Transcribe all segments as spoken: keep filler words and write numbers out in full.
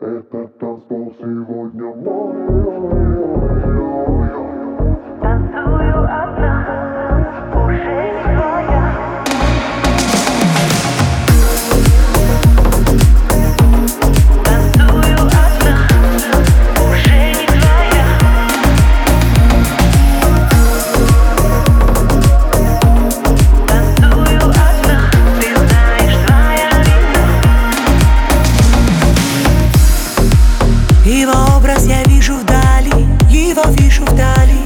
Этот танцпол сегодня мой. Танцую одна, уже не твоя. Танцую одна, уже не твоя. Танцую одна, ты знаешь, твоя вина. Его образ я вижу вдали, его вижу вдали.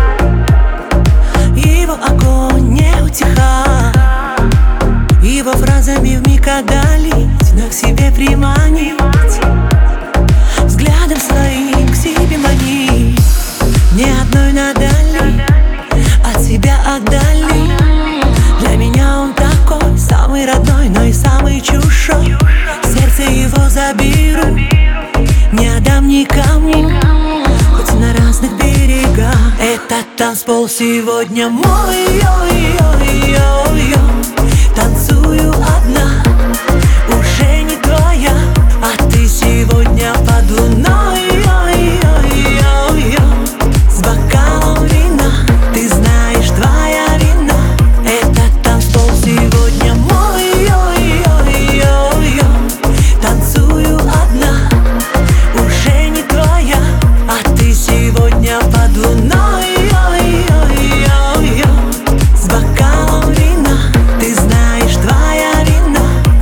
Его огонь не утихает, его фразами вмиг одолеть, но к себе приманить, взглядом своим к себе манить. Ни одной надали, от себя отдали. Для меня он такой, самый родной, но и самый чужой. Сердце его заберу, не отдам никому, хоть на разных берегах. Этот танцпол сегодня мой, ой-ой-ой-ой. Танцую одна, уже не твоя, а ты сегодня под луной, ой-ой-ой-ой. С бокалом вина, ты знаешь, твоя вина. Этот танцпол сегодня мой, ой-ой-ой-ой. Танцую одна, уже не твоя, а ты сегодня под луной, ой-ой-ой-ой. С бокалом вина, ты знаешь, твоя вина.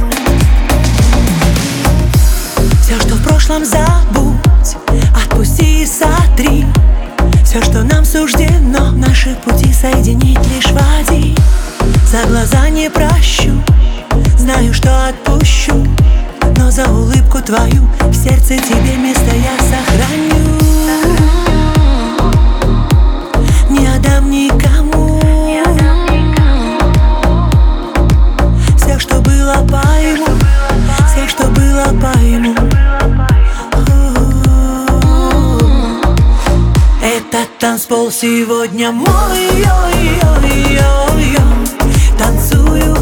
Все, что в прошлом, забудь, отпусти и сотри. Все, что нам суждено, наши пути соединить лишь в один. За глаза не прощу, знаю, что отпущу, но за улыбку твою в сердце тебе место я сохраню. Не отдам никому, все, что было по ему, все, что было по ему. Этот танцпол сегодня мой, ой-ой-ой-ой. Танцую